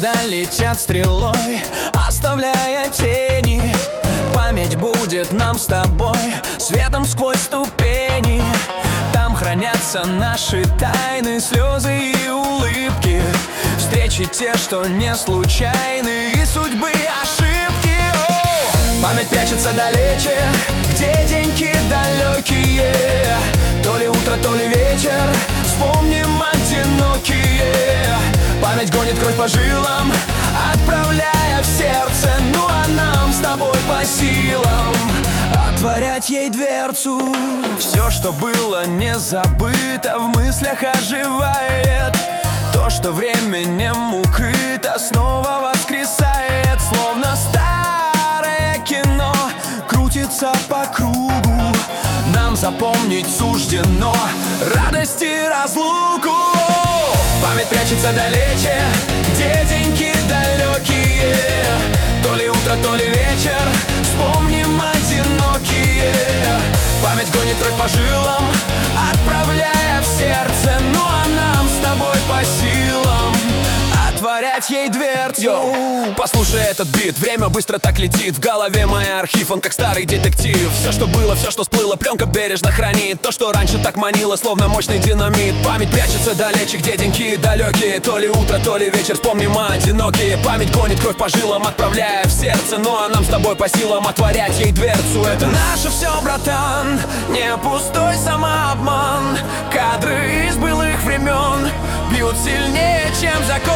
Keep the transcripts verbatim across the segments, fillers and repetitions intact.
года летят стрелой, оставляя тени. Память будет нам с тобой светом сквозь ступени. Там хранятся наши тайны, слезы и улыбки, встречи те, что не случайны, и судьбы ошибки. О! Память прячется далече, где деньки далекие. То ли утро, то ли вечер, вспомним одинокие. Память гонит кровь по жилам, отправляя в сердце. Ну а нам с тобой по силам отворять ей дверцу. Все, что было не забыто, в мыслях оживает. То, что временем укрыто, снова воскресает. Словно старое кино крутится по кругу. Нам запомнить суждено радость и разлуку. Память прячется далече, где деньги далекие. То ли утро, то ли вечер, вспомним одинокие. Память гонит кровь по жилам, отправляя в сердце. Ну а нам с тобой по силам отворять ей дверцу. Йоу. Послушай этот бит, время быстро так летит. В голове мой архив, он как старый детектив. Все, что было, все, что сплыло, пленка бережно хранит. То, что раньше так манило, словно мощный динамит. Память прячется далече, где деньги далекие. То ли утро, то ли вечер, вспомним одинокие. Память гонит кровь по жилам, отправляя в сердце. Ну а нам с тобой по силам отворять ей дверцу. Это наше все, братан, не пустой самообман. Кадры из былых времен бьют сильнее, чем закон.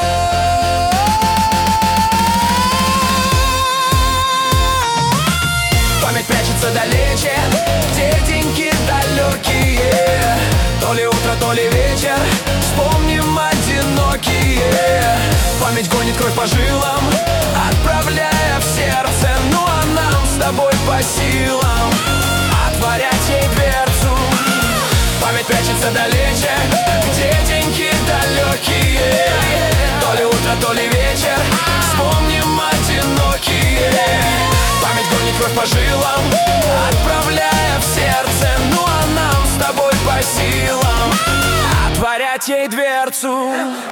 Память прячется далече, где деньги далекие. То ли утро, то ли вечер, вспомним одинокие. Память гонит кровь по жилам, отправляя в сердце. Ну а нам с тобой по силам отворять ей дверцу. Память прячется далече, где деньги далекие. То ли утро, то ли вечер, вспомним одинокие. Память гонит кровь по жилам, отправляя в сердце. Ну а нам с тобой по силам отворять ей дверцу.